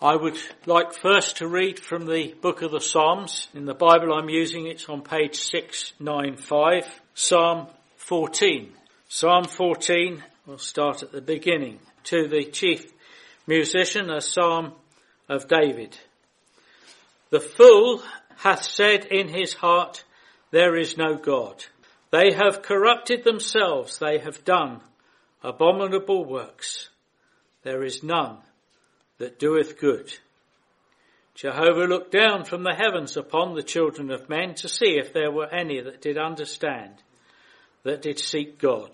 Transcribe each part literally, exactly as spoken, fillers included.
I would like first to read from the book of the Psalms. In the Bible I'm using, it's on page six ninety-five, Psalm fourteen. Psalm fourteen, we'll start at the beginning. To the chief musician, a psalm of David. The fool hath said in his heart, there is no God. They have corrupted themselves, they have done abominable works. There is none that doeth good. Jehovah looked down from the heavens upon the children of men to see if there were any that did understand, that did seek God.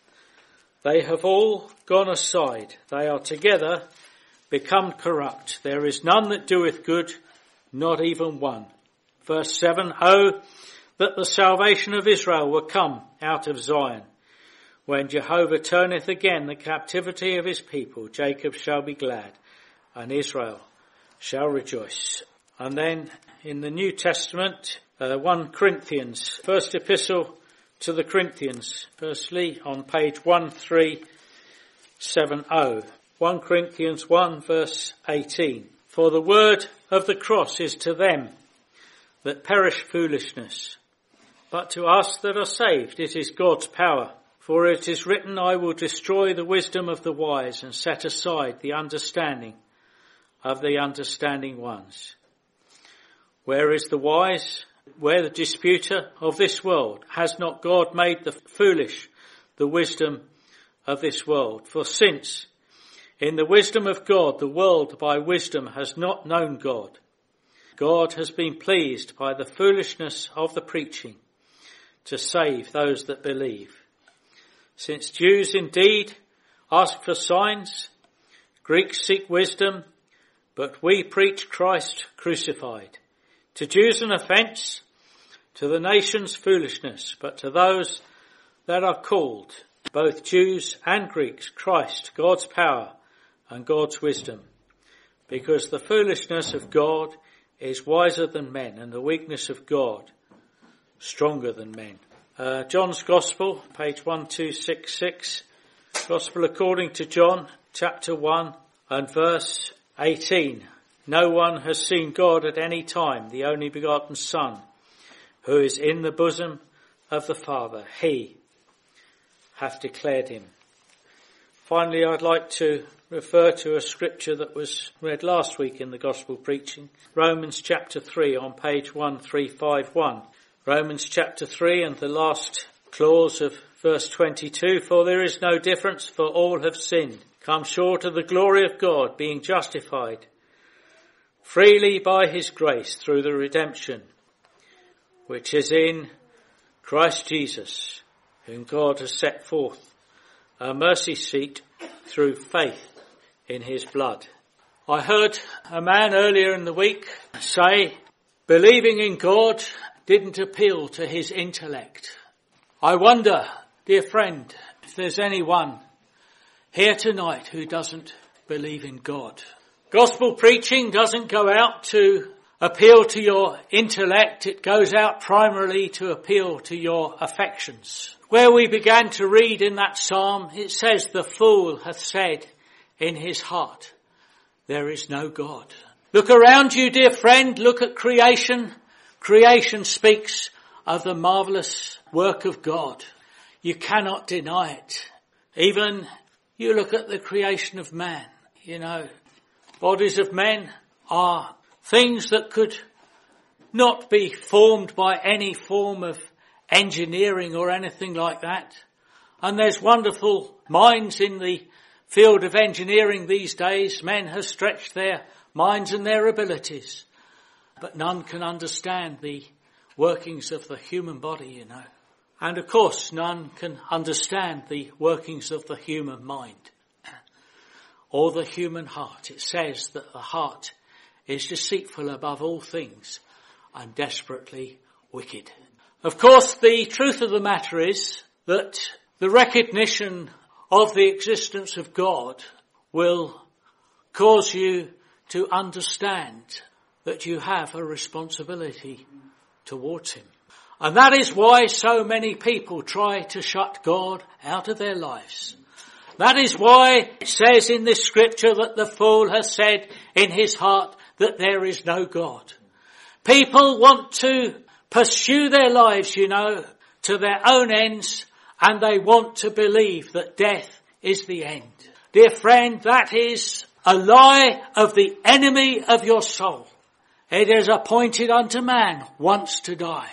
They have all gone aside. They are together become corrupt. There is none that doeth good, not even one. Verse seven, Oh, that the salvation of Israel were come out of Zion. When Jehovah turneth again the captivity of his people, Jacob shall be glad, and Israel shall rejoice. And then in the New Testament, uh, First Corinthians, first epistle to the Corinthians, firstly on page one three seven zero. First Corinthians one verse eighteen. For the word of the cross is to them that perish foolishness, but to us that are saved it is God's power. For it is written, I will destroy the wisdom of the wise and set aside the understanding of the understanding ones. Where is the wise? Where the disputer of this world? Has not God made the foolish the wisdom of this world? For since in the wisdom of God, the world by wisdom has not known God, God has been pleased by the foolishness of the preaching to save those that believe. Since Jews indeed ask for signs, Greeks seek wisdom, but we preach Christ crucified. To Jews an offence, to the nations foolishness, but to those that are called, both Jews and Greeks, Christ, God's power and God's wisdom. Because the foolishness of God is wiser than men, and the weakness of God stronger than men. Uh, John's Gospel, page one two six six. Gospel according to John, chapter one and verse eighteen. No one has seen God at any time, the only begotten Son, who is in the bosom of the Father. He hath declared him. Finally, I'd like to refer to a scripture that was read last week in the Gospel preaching. Romans chapter three on page one three five one. Romans chapter three and the last clause of verse twenty-two. For there is no difference, for all have sinned, come short of the glory of God, being justified freely by his grace through the redemption which is in Christ Jesus, whom God has set forth a mercy seat through faith in his blood. I heard a man earlier in the week say, believing in God didn't appeal to his intellect. I wonder, dear friend, if there's anyone here tonight who doesn't believe in God. Gospel preaching doesn't go out to appeal to your intellect. It goes out primarily to appeal to your affections. Where we began to read in that psalm, it says, the fool hath said in his heart, there is no God. Look around you, dear friend. Look at creation. Creation speaks of the marvellous work of God. You cannot deny it. Even you look at the creation of man, you know, bodies of men are things that could not be formed by any form of engineering or anything like that. And there's wonderful minds in the field of engineering these days. Men have stretched their minds and their abilities. But none can understand the workings of the human body, you know. And of course, none can understand the workings of the human mind or the human heart. It says that the heart is deceitful above all things and desperately wicked. Of course, the truth of the matter is that the recognition of the existence of God will cause you to understand that you have a responsibility towards him. And that is why so many people try to shut God out of their lives. That is why it says in this scripture that the fool has said in his heart that there is no God. People want to pursue their lives, you know, to their own ends, and they want to believe that death is the end. Dear friend, that is a lie of the enemy of your soul. It is appointed unto man once to die,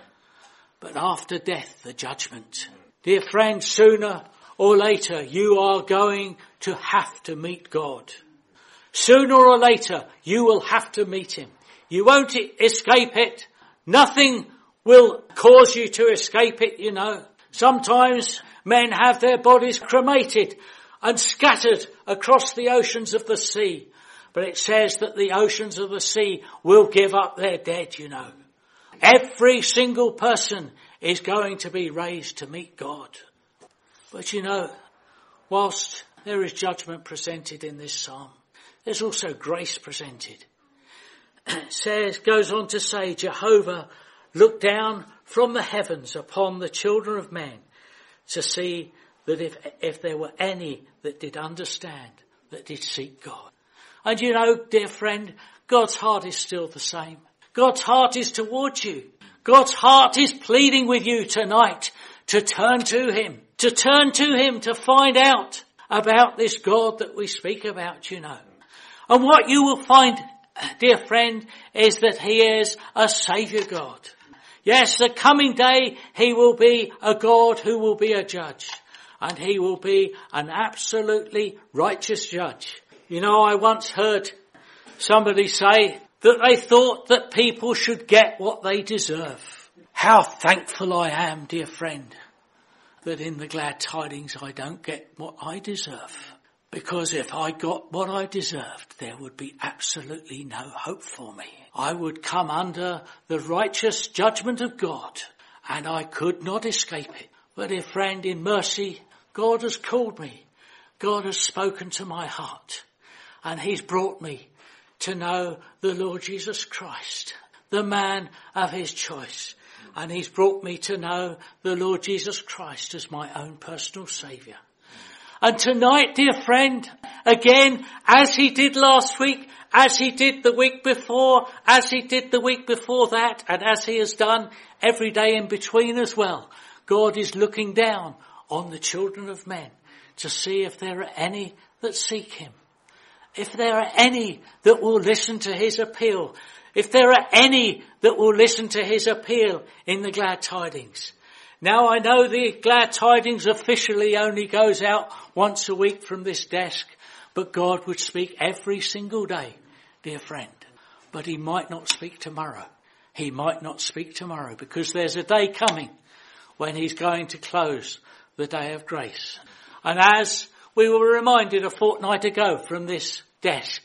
but after death the judgment. Dear friend, sooner or later you are going to have to meet God. Sooner or later you will have to meet him. You won't escape it. Nothing will cause you to escape it, you know. Sometimes men have their bodies cremated and scattered across the oceans of the sea. But it says that the oceans of the sea will give up their dead, you know. Every single person is going to be raised to meet God. But you know, whilst there is judgment presented in this psalm, there's also grace presented. It says, goes on to say, Jehovah looked down from the heavens upon the children of men to see that if, if there were any that did understand, that did seek God. And you know, dear friend, God's heart is still the same. God's heart is towards you. God's heart is pleading with you tonight to turn to him, to turn to him, to find out about this God that we speak about, you know. And what you will find, dear friend, is that he is a Saviour God. Yes, the coming day he will be a God who will be a judge, and he will be an absolutely righteous judge. You know, I once heard somebody say that they thought that people should get what they deserve. How thankful I am, dear friend, that in the glad tidings I don't get what I deserve. Because if I got what I deserved, there would be absolutely no hope for me. I would come under the righteous judgment of God, and I could not escape it. But dear friend, in mercy, God has called me. God has spoken to my heart. And he's brought me to know the Lord Jesus Christ, the man of his choice. And he's brought me to know the Lord Jesus Christ as my own personal Saviour. And tonight, dear friend, again, as he did last week, as he did the week before, as he did the week before that, and as he has done every day in between as well, God is looking down on the children of men to see if there are any that seek him. If there are any that will listen to his appeal, if there are any that will listen to his appeal in the glad tidings. Now I know the glad tidings officially only goes out once a week from this desk, but God would speak every single day, dear friend. But he might not speak tomorrow. He might not speak tomorrow because there's a day coming when he's going to close the day of grace. And as we were reminded a fortnight ago from this desk,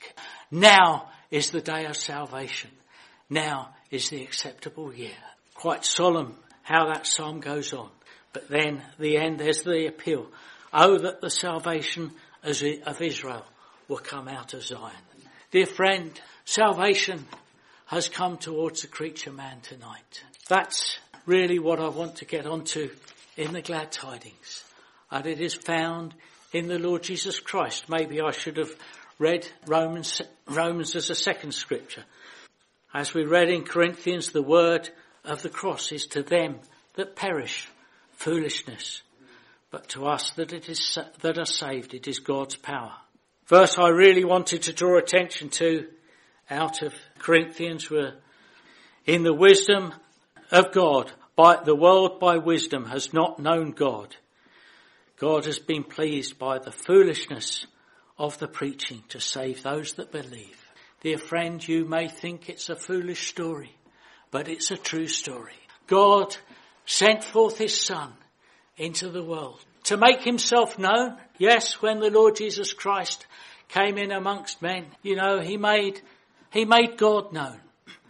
now is the day of salvation. Now is the acceptable year. Quite solemn how that psalm goes on. But then the end, there's the appeal. Oh, that the salvation of Israel will come out of Zion. Dear friend, salvation has come towards the creature man tonight. That's really what I want to get onto in the glad tidings. And it is found in the Lord Jesus Christ. Maybe I should have read Romans, Romans as a second scripture. As we read in Corinthians, the word of the cross is to them that perish foolishness, but to us that it is that are saved, it is God's power. Verse I really wanted to draw attention to out of Corinthians were, in the wisdom of God, by the world by wisdom has not known God. God has been pleased by the foolishness of the preaching to save those that believe. Dear friend, you may think it's a foolish story, but it's a true story. God sent forth his Son into the world to make himself known. Yes, when the Lord Jesus Christ came in amongst men, you know, he made, he made God known.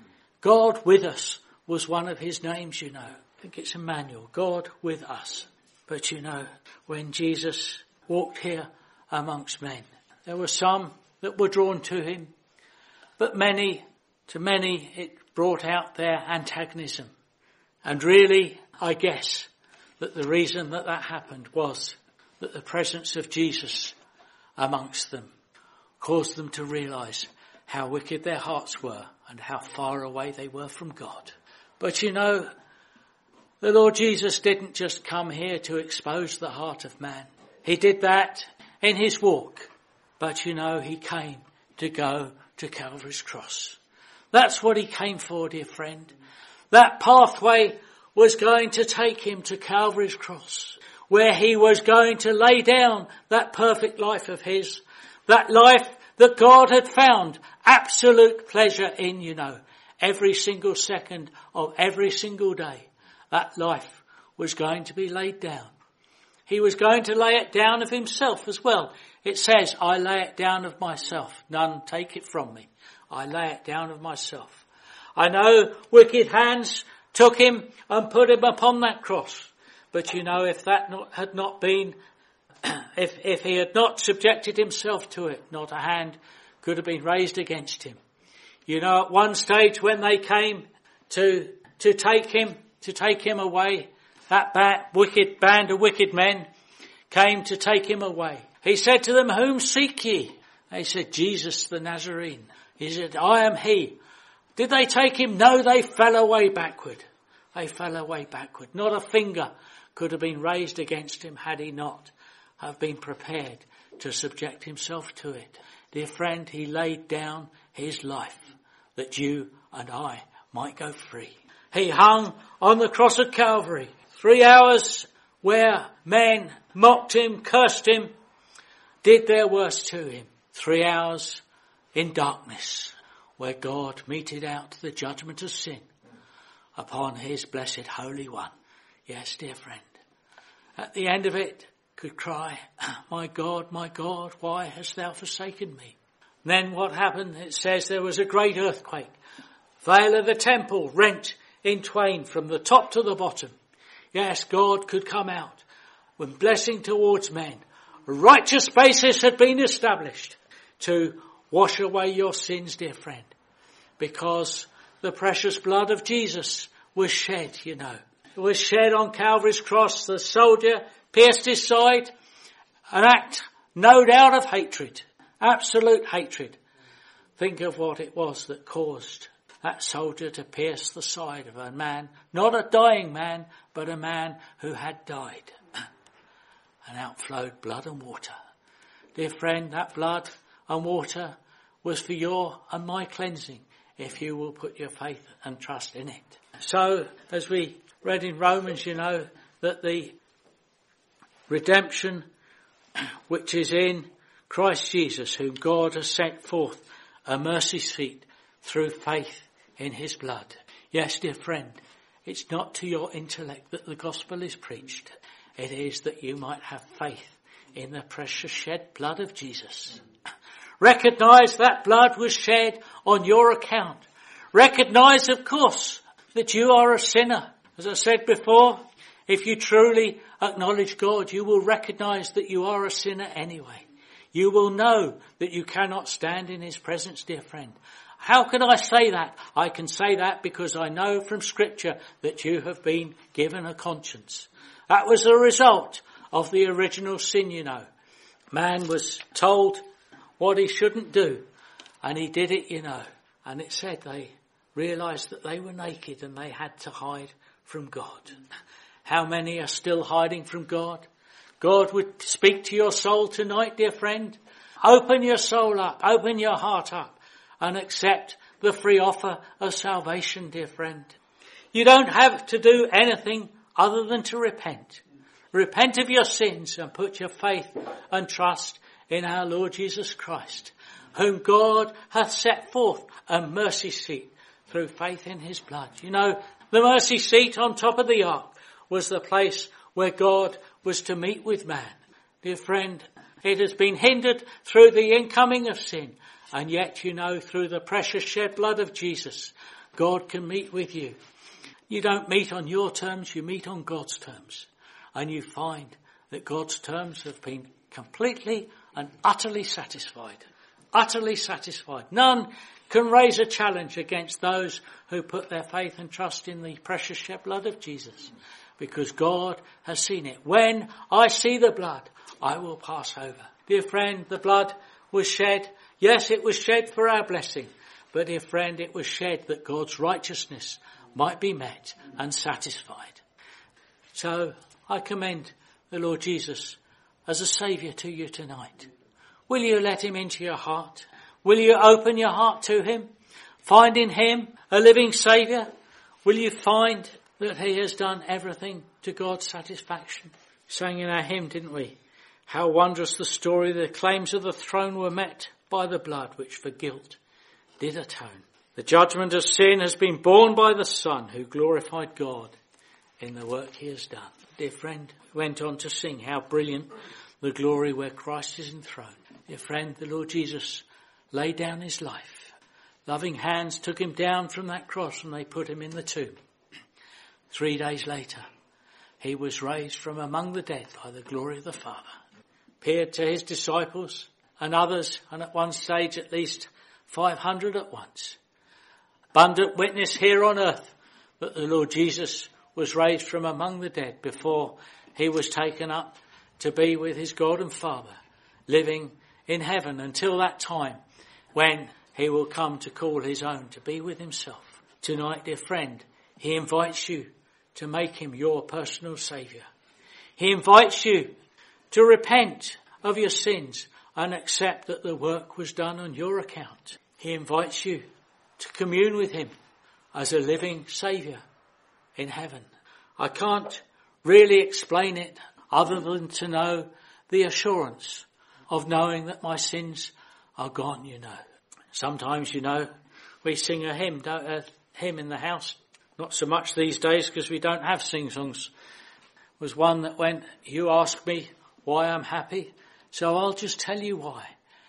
God with us was one of his names, you know. I think it's Emmanuel, God with us. But you know, when Jesus walked here amongst men, there were some that were drawn to him, but many, to many, it brought out their antagonism. And really, I guess that the reason that that happened was that the presence of Jesus amongst them caused them to realise how wicked their hearts were and how far away they were from God. But you know, the Lord Jesus didn't just come here to expose the heart of man. He did that in his walk. But you know, he came to go to Calvary's cross. That's what he came for, dear friend. That pathway was going to take him to Calvary's cross, where he was going to lay down that perfect life of his, that life that God had found absolute pleasure in, you know, every single second of every single day. That life was going to be laid down. He was going to lay it down of himself as well. It says, I lay it down of myself. None take it from me. I lay it down of myself. I know wicked hands took him and put him upon that cross. But you know, if that not, had not been, if, if he had not subjected himself to it, not a hand could have been raised against him. You know, at one stage when they came to, to take him, to take him away, that bad, wicked band of wicked men came to take him away. He said to them, whom seek ye? They said, Jesus the Nazarene. He said, I am he. Did they take him? No, they fell away backward. They fell away backward. Not a finger could have been raised against him had he not have been prepared to subject himself to it. Dear friend, he laid down his life that you and I might go free. He hung on the cross of Calvary. Three hours where men mocked him, cursed him, did their worst to him. Three hours in darkness where God meted out the judgment of sin upon his blessed Holy One. Yes, dear friend. At the end of it, could cry, my God, my God, why hast thou forsaken me? Then what happened? It says there was a great earthquake. Veil of the temple rent in twain from the top to the bottom. Yes, God could come out with blessing towards men. A righteous basis had been established to wash away your sins, dear friend, because the precious blood of Jesus was shed, you know. It was shed on Calvary's cross. The soldier pierced his side, an act no doubt of hatred, absolute hatred. Think of what it was that caused that soldier to pierce the side of a man, not a dying man, but a man who had died. And out flowed blood and water. Dear friend, that blood and water was for your and my cleansing, if you will put your faith and trust in it. So, as we read in Romans, you know, that the redemption which is in Christ Jesus, whom God has sent forth a mercy seat through faith in his blood. Yes, dear friend, it's not to your intellect that the gospel is preached. It is that you might have faith in the precious shed blood of Jesus. Recognise that blood was shed on your account. Recognise, of course, that you are a sinner. As I said before, if you truly acknowledge God, you will recognise that you are a sinner anyway. You will know that you cannot stand in his presence, dear friend. How can I say that? I can say that because I know from Scripture that you have been given a conscience. That was the result of the original sin, you know. Man was told what he shouldn't do, and he did it, you know. And it said they realised that they were naked and they had to hide from God. How many are still hiding from God? God would speak to your soul tonight, dear friend. Open your soul up, open your heart up, and accept the free offer of salvation, dear friend. You don't have to do anything other than to repent. Repent of your sins and put your faith and trust in our Lord Jesus Christ, whom God hath set forth a mercy seat through faith in his blood. You know, the mercy seat on top of the ark was the place where God was to meet with man. Dear friend, it has been hindered through the incoming of sin. And yet, you know, through the precious shed blood of Jesus, God can meet with you. You don't meet on your terms, you meet on God's terms. And you find that God's terms have been completely and utterly satisfied. Utterly satisfied. None can raise a challenge against those who put their faith and trust in the precious shed blood of Jesus. because God has seen it. When I see the blood, I will pass over. Dear friend, the blood was shed. Yes, it was shed for our blessing. But dear friend, it was shed that God's righteousness might be met and satisfied. So I commend the Lord Jesus as a saviour to you tonight. Will you let him into your heart? Will you open your heart to him? Find in him a living saviour? Will you find that he has done everything to God's satisfaction? Sang in our hymn, didn't we? How wondrous the story, the claims of the throne were met by the blood which for guilt did atone. The judgment of sin has been borne by the Son who glorified God in the work he has done. Dear friend, went on to sing how brilliant the glory where Christ is enthroned. Dear friend, the Lord Jesus laid down his life. Loving hands took him down from that cross and they put him in the tomb. Three days later, he was raised from among the dead by the glory of the Father. Appeared to his disciples and others, and at one stage at least five hundred at once. Abundant witness here on earth that the Lord Jesus was raised from among the dead before he was taken up to be with his God and Father, living in heaven until that time when he will come to call his own to be with himself. Tonight, dear friend, he invites you to make him your personal saviour. He invites you to repent of your sins and accept that the work was done on your account. He invites you to commune with him as a living saviour in heaven. I can't really explain it other than to know the assurance of knowing that my sins are gone, you know. Sometimes, you know, we sing a hymn, don't, a hymn in the house. Not so much these days because we don't have sing-songs. It was one that went, you ask me why I'm happy, so I'll just tell you why.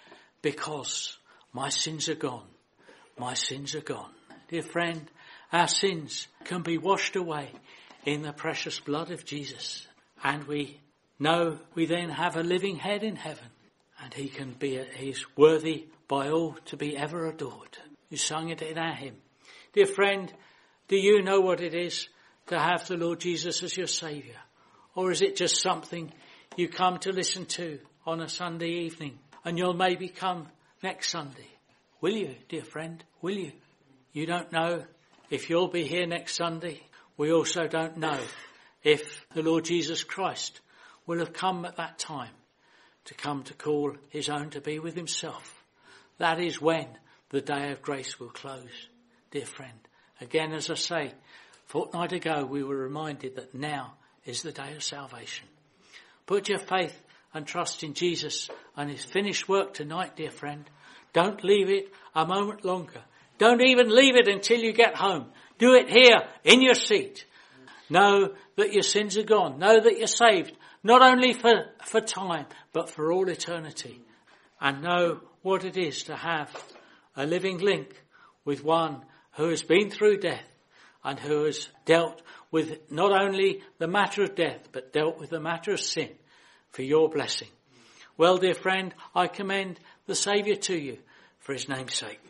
Because my sins are gone. My sins are gone. Dear friend, our sins can be washed away in the precious blood of Jesus. And we know we then have a living head in heaven. And he can be, he's worthy by all to be ever adored. You sung it in our hymn. Dear friend, do you know what it is to have the Lord Jesus as your saviour? Or is it just something you come to listen to on a Sunday evening and you'll maybe come next Sunday? Will you, dear friend? Will you? You don't know if you'll be here next Sunday. We also don't know if the Lord Jesus Christ will have come at that time to come to call his own to be with himself. That is when the day of grace will close, dear friend. Again, as I say, a fortnight ago we were reminded that now is the day of salvation. Put your faith and trust in Jesus and his finished work tonight, dear friend. Don't leave it a moment longer. Don't even leave it until you get home. Do it here in your seat. Know that your sins are gone. Know that you're saved, not only for, for time, but for all eternity. And know what it is to have a living link with one who has been through death and who has dealt with not only the matter of death, but dealt with the matter of sin for your blessing. Well, dear friend, I commend the Saviour to you for his name's sake.